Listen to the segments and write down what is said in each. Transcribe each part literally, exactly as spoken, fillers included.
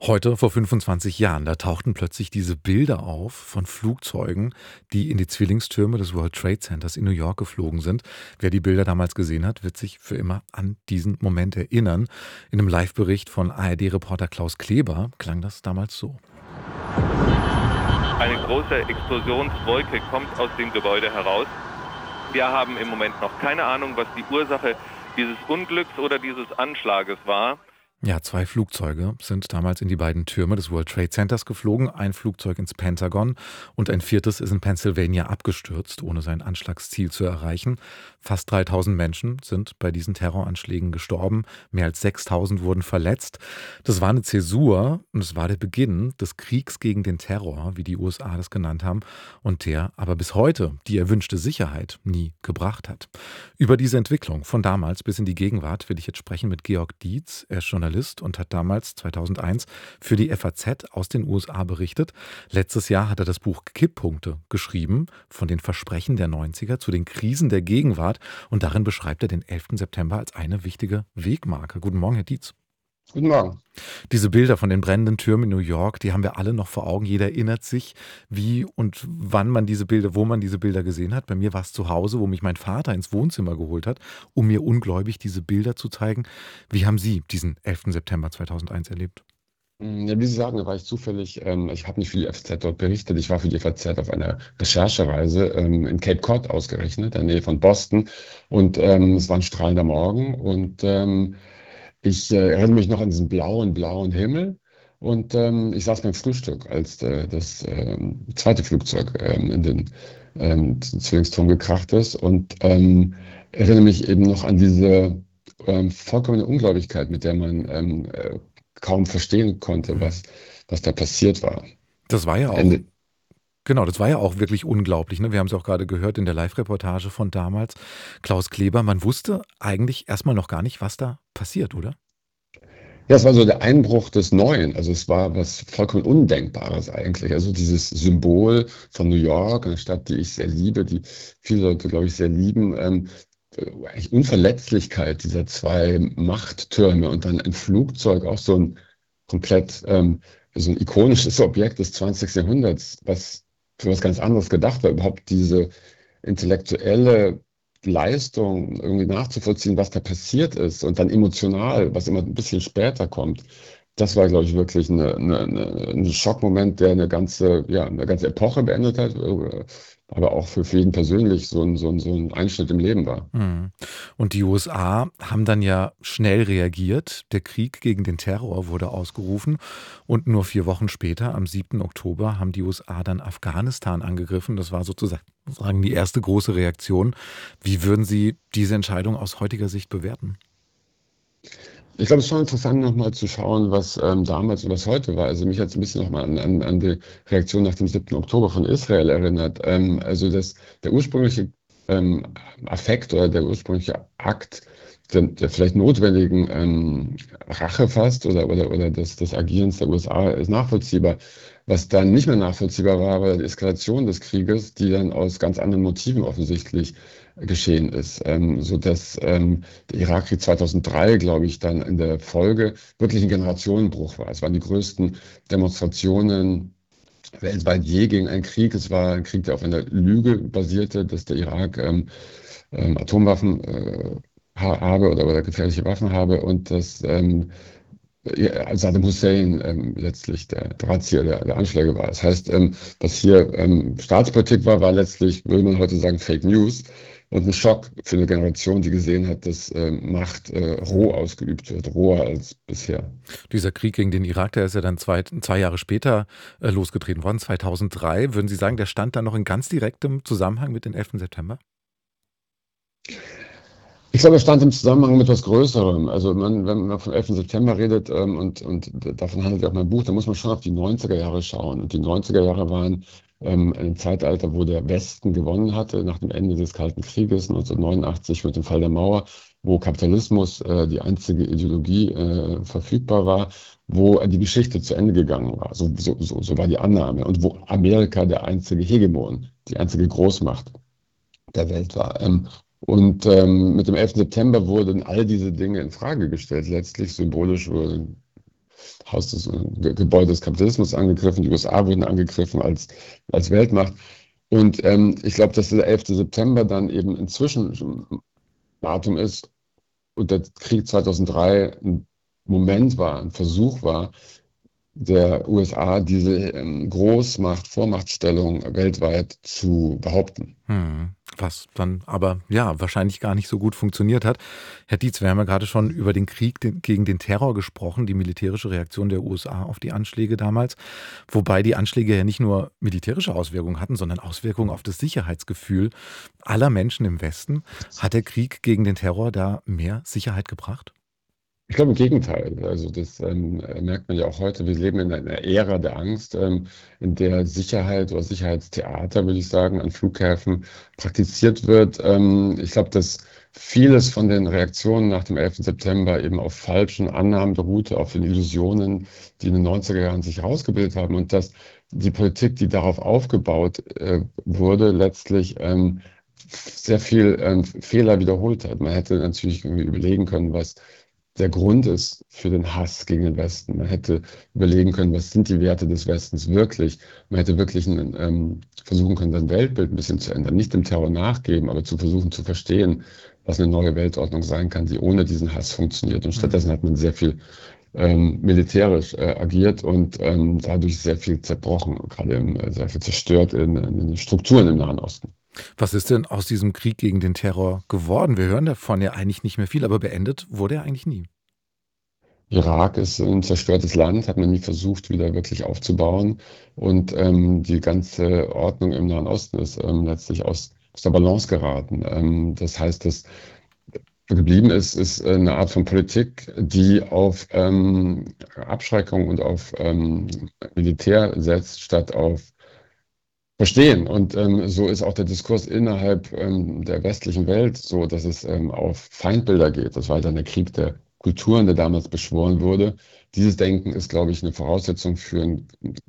Heute vor fünfundzwanzig Jahren, da tauchten plötzlich diese Bilder auf von Flugzeugen, die in die Zwillingstürme des World Trade Centers in New York geflogen sind. Wer die Bilder damals gesehen hat, wird sich für immer an diesen Moment erinnern. In einem Live-Bericht von A R D-Reporter Klaus Kleber klang das damals so. Eine große Explosionswolke kommt aus dem Gebäude heraus. Wir haben im Moment noch keine Ahnung, was die Ursache dieses Unglücks oder dieses Anschlages war. Ja, zwei Flugzeuge sind damals in die beiden Türme des World Trade Centers geflogen. Ein Flugzeug ins Pentagon und ein viertes ist in Pennsylvania abgestürzt, ohne sein Anschlagsziel zu erreichen. Fast dreitausend Menschen sind bei diesen Terroranschlägen gestorben. Mehr als sechstausend wurden verletzt. Das war eine Zäsur und es war der Beginn des Kriegs gegen den Terror, wie die U S A das genannt haben, und der aber bis heute die erwünschte Sicherheit nie gebracht hat. Über diese Entwicklung von damals bis in die Gegenwart will ich jetzt sprechen mit Georg Dietz. Er ist Journalist und hat damals zweitausendeins für die F A Z aus den U S A berichtet. Letztes Jahr hat er das Buch Kipppunkte geschrieben, von den Versprechen der neunziger zu den Krisen der Gegenwart. Und darin beschreibt er den elften September als eine wichtige Wegmarke. Guten Morgen, Herr Dietz. Guten Morgen. Diese Bilder von den brennenden Türmen in New York, die haben wir alle noch vor Augen. Jeder erinnert sich, wie und wann man diese Bilder, wo man diese Bilder gesehen hat. Bei mir war es zu Hause, wo mich mein Vater ins Wohnzimmer geholt hat, um mir ungläubig diese Bilder zu zeigen. Wie haben Sie diesen elften September zweitausendeins erlebt? Ja, wie Sie sagen, da war ich zufällig, ähm, ich habe nicht für die F A Z dort berichtet, ich war für die F A Z auf einer Recherchereise ähm, in Cape Cod ausgerechnet, in der Nähe von Boston. Und ähm, es war ein strahlender Morgen und ähm, ich äh, erinnere mich noch an diesen blauen, blauen Himmel. Und ähm, ich saß beim Frühstück, als äh, das ähm, zweite Flugzeug ähm, in den ähm, Zwillingsturm gekracht ist und ähm, erinnere mich eben noch an diese ähm, vollkommene Ungläubigkeit, mit der man ähm, äh, kaum verstehen konnte, Mhm. was, was da passiert war. Das war ja auch, Ende, genau, das war ja auch wirklich unglaublich. Ne? Wir haben es auch gerade gehört in der Live-Reportage von damals. Klaus Kleber, man wusste eigentlich erstmal noch gar nicht, was da passiert, oder? Ja, es war so der Einbruch des Neuen. Also es war was vollkommen Undenkbares eigentlich. Also dieses Symbol von New York, eine Stadt, die ich sehr liebe, die viele Leute, glaube ich, sehr lieben. Ähm, äh, eigentlich Unverletzlichkeit dieser zwei Machttürme und dann ein Flugzeug, auch so ein komplett ähm, so ein ikonisches Objekt des zwanzigsten Jahrhunderts, was für was ganz anderes gedacht war. Überhaupt diese intellektuelle Leistung irgendwie nachzuvollziehen, was da passiert ist und dann emotional, was immer ein bisschen später kommt. Das war, glaube ich, wirklich eine, eine, eine, ein Schockmoment, der eine ganze, ja, eine ganze Epoche beendet hat, äh, aber auch für, für jeden persönlich so ein, so ein, so ein Einschnitt im Leben war. Mhm. Und die U S A haben dann ja schnell reagiert. Der Krieg gegen den Terror wurde ausgerufen. Und nur vier Wochen später, am siebten Oktober, haben die U S A dann Afghanistan angegriffen. Das war sozusagen die erste große Reaktion. Wie würden Sie diese Entscheidung aus heutiger Sicht bewerten? Ich glaube, es ist schon interessant, nochmal zu schauen, was ähm, damals und was heute war. Also mich hat es ein bisschen nochmal an, an, an die Reaktion nach dem siebten Oktober von Israel erinnert. Ähm, also das, der ursprüngliche ähm, Affekt oder der ursprüngliche Akt der, der vielleicht notwendigen ähm, Rache fast oder, oder, oder des, des Agierens der U S A ist nachvollziehbar. Was dann nicht mehr nachvollziehbar war, war die Eskalation des Krieges, die dann aus ganz anderen Motiven offensichtlich geschehen ist, ähm, so dass ähm, der Irakkrieg zweitausenddrei, glaube ich, dann in der Folge wirklich ein Generationenbruch war. Es waren die größten Demonstrationen weltweit je gegen einen Krieg. Es war ein Krieg, der auf einer Lüge basierte, dass der Irak ähm, ähm, Atomwaffen äh, ha habe oder, oder gefährliche Waffen habe und dass ähm, ja, Saddam Hussein ähm, letztlich der Drahtzieher der, der Anschläge war. Das heißt, ähm, was hier ähm, Staatspolitik war, war letztlich, würde man heute sagen, Fake News und ein Schock für eine Generation, die gesehen hat, dass ähm, Macht äh, roh ausgeübt wird, roher als bisher. Dieser Krieg gegen den Irak, der ist ja dann zwei, zwei Jahre später äh, losgetreten worden, zweitausenddrei. Würden Sie sagen, der stand dann noch in ganz direktem Zusammenhang mit dem elften September? Ich glaube, es stand im Zusammenhang mit etwas Größerem. Also man, wenn man vom elften September redet ähm, und, und davon handelt ja auch mein Buch, dann muss man schon auf die neunziger Jahre schauen. Und die neunziger Jahre waren ähm, ein Zeitalter, wo der Westen gewonnen hatte nach dem Ende des Kalten Krieges neunzehnhundertneunundachtzig mit dem Fall der Mauer, wo Kapitalismus äh, die einzige Ideologie äh, verfügbar war, wo die Geschichte zu Ende gegangen war. So, so, so, so war die Annahme. Und wo Amerika der einzige Hegemon, die einzige Großmacht der Welt war. Ähm, und ähm, mit dem elften September wurden all diese Dinge in Frage gestellt, letztlich symbolisch wurden Haus des äh, Gebäude des Kapitalismus angegriffen, die U S A wurden angegriffen als, als Weltmacht. Und ähm, ich glaube, dass der elfte September dann eben inzwischen ein Datum ist und der Krieg zweitausenddrei ein Moment war, ein Versuch war, der U S A diese ähm, Großmacht, Vormachtstellung weltweit zu behaupten. Hm. Was dann aber ja wahrscheinlich gar nicht so gut funktioniert hat. Herr Dietz, wir haben ja gerade schon über den Krieg den, gegen den Terror gesprochen, die militärische Reaktion der U S A auf die Anschläge damals. Wobei die Anschläge ja nicht nur militärische Auswirkungen hatten, sondern Auswirkungen auf das Sicherheitsgefühl aller Menschen im Westen. Hat der Krieg gegen den Terror da mehr Sicherheit gebracht? Ich glaube im Gegenteil. Also das ähm, merkt man ja auch heute. Wir leben in einer Ära der Angst, ähm, in der Sicherheit oder Sicherheitstheater, würde ich sagen, an Flughäfen praktiziert wird. Ähm, ich glaube, dass vieles von den Reaktionen nach dem elften September eben auf falschen Annahmen beruhte, auf den Illusionen, die in den neunziger Jahren sich herausgebildet haben und dass die Politik, die darauf aufgebaut äh, wurde, letztlich ähm, sehr viel ähm, Fehler wiederholt hat. Man hätte natürlich irgendwie überlegen können, was der Grund ist für den Hass gegen den Westen. Man hätte überlegen können, was sind die Werte des Westens wirklich. Man hätte wirklich einen, ähm, versuchen können, das Weltbild ein bisschen zu ändern. Nicht dem Terror nachgeben, aber zu versuchen zu verstehen, was eine neue Weltordnung sein kann, die ohne diesen Hass funktioniert. Und stattdessen hat man sehr viel ähm, militärisch äh, agiert und ähm, dadurch sehr viel zerbrochen, gerade im, äh, sehr viel zerstört in, in den Strukturen im Nahen Osten. Was ist denn aus diesem Krieg gegen den Terror geworden? Wir hören davon ja eigentlich nicht mehr viel, aber beendet wurde er eigentlich nie. Irak ist ein zerstörtes Land, hat man nie versucht, wieder wirklich aufzubauen. Und ähm, die ganze Ordnung im Nahen Osten ist ähm, letztlich aus, aus der Balance geraten. Ähm, das heißt, dass geblieben ist, ist eine Art von Politik, die auf ähm, Abschreckung und auf ähm, Militär setzt, statt auf Verstehen. Und ähm, so ist auch der Diskurs innerhalb ähm, der westlichen Welt so, dass es ähm, auf Feindbilder geht. Das war dann der Krieg der Kulturen, der damals beschworen wurde. Dieses Denken ist, glaube ich, eine Voraussetzung für einen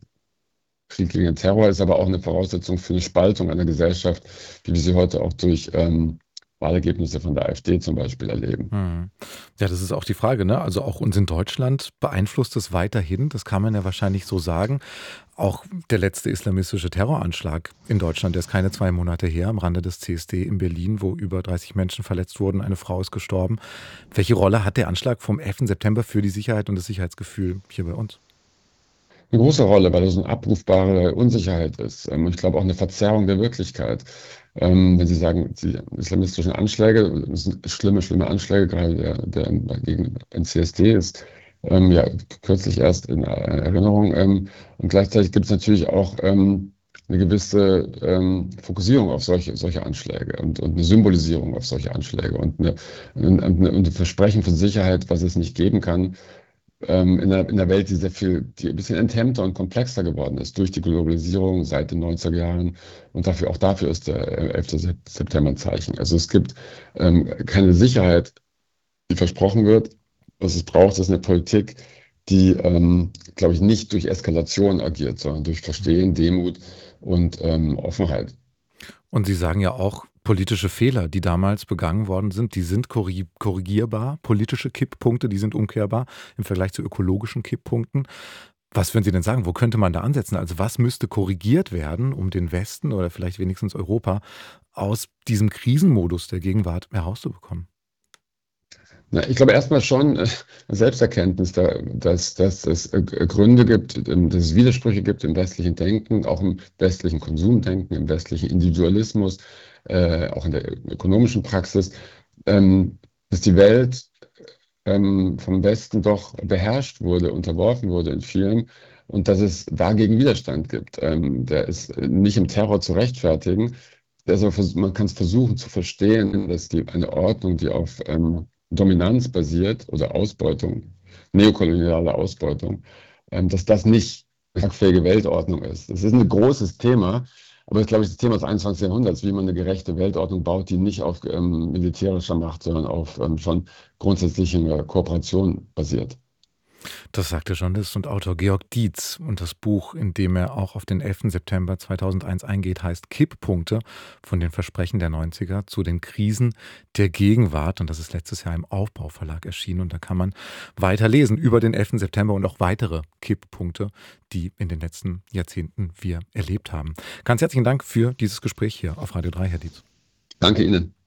Krieg gegen den Terror, ist aber auch eine Voraussetzung für eine Spaltung einer Gesellschaft, wie wir sie heute auch durch ähm, Wahlergebnisse von der AfD zum Beispiel erleben. Hm. Ja, das ist auch die Frage, ne? Also auch uns in Deutschland beeinflusst es weiterhin, das kann man ja wahrscheinlich so sagen. Auch der letzte islamistische Terroranschlag in Deutschland, der ist keine zwei Monate her, am Rande des C S D in Berlin, wo über dreißig Menschen verletzt wurden, eine Frau ist gestorben. Welche Rolle hat der Anschlag vom elften September für die Sicherheit und das Sicherheitsgefühl hier bei uns? Eine große Rolle, weil das eine abrufbare Unsicherheit ist. Ähm, Und ich glaube auch eine Verzerrung der Wirklichkeit. Ähm, Wenn Sie sagen, die islamistischen Anschläge, das sind schlimme, schlimme Anschläge, gerade der, der gegen den C S D ist ähm, ja kürzlich erst in Erinnerung. Ähm, und gleichzeitig gibt es natürlich auch ähm, eine gewisse ähm, Fokussierung auf solche, solche Anschläge und, und eine Symbolisierung auf solche Anschläge und eine, eine, eine, ein Versprechen von Sicherheit, was es nicht geben kann ähm, in einer, in einer Welt, die sehr viel, die ein bisschen enthemmter und komplexer geworden ist durch die Globalisierung seit den neunziger Jahren. Und dafür, auch dafür ist der elfte September ein Zeichen. Also es gibt ähm, keine Sicherheit, die versprochen wird. Was es braucht, ist eine Politik, die, ähm, glaube ich, nicht durch Eskalation agiert, sondern durch Verstehen, Demut und ähm, Offenheit. Und Sie sagen ja auch, politische Fehler, die damals begangen worden sind, die sind korri- korrigierbar. Politische Kipppunkte, die sind umkehrbar im Vergleich zu ökologischen Kipppunkten. Was würden Sie denn sagen? Wo könnte man da ansetzen? Also was müsste korrigiert werden, um den Westen oder vielleicht wenigstens Europa aus diesem Krisenmodus der Gegenwart herauszubekommen? Na, ich glaube erstmal schon äh, Selbsterkenntnis, da, dass, dass es äh, Gründe gibt, ähm, dass es Widersprüche gibt im westlichen Denken, auch im westlichen Konsumdenken, im westlichen Individualismus, äh, auch in der ökonomischen Praxis, ähm, dass die Welt ähm, vom Westen doch beherrscht wurde, unterworfen wurde in vielen und dass es dagegen Widerstand gibt. Ähm, der ist nicht im Terror zu rechtfertigen. Der ist aber vers- man kann es versuchen zu verstehen, dass die, eine Ordnung, die auf ähm, Dominanz basiert oder Ausbeutung, neokoloniale Ausbeutung, ähm, dass das nicht eine tragfähige Weltordnung ist. Das ist ein großes Thema, aber das ist, glaube ich, das Thema des einundzwanzigsten. Jahrhunderts, wie man eine gerechte Weltordnung baut, die nicht auf ähm, militärischer Macht, sondern auf ähm, schon grundsätzlicher Kooperation basiert. Das sagt der Journalist und Autor Georg Dietz. Und das Buch, in dem er auch auf den elften September zweitausendeins eingeht, heißt Kipppunkte von den Versprechen der neunziger zu den Krisen der Gegenwart. Und das ist letztes Jahr im Aufbau-Verlag erschienen. Und da kann man weiter lesen über den elften September und auch weitere Kipppunkte, die in den letzten Jahrzehnten wir erlebt haben. Ganz herzlichen Dank für dieses Gespräch hier auf Radio drei, Herr Dietz. Danke Ihnen.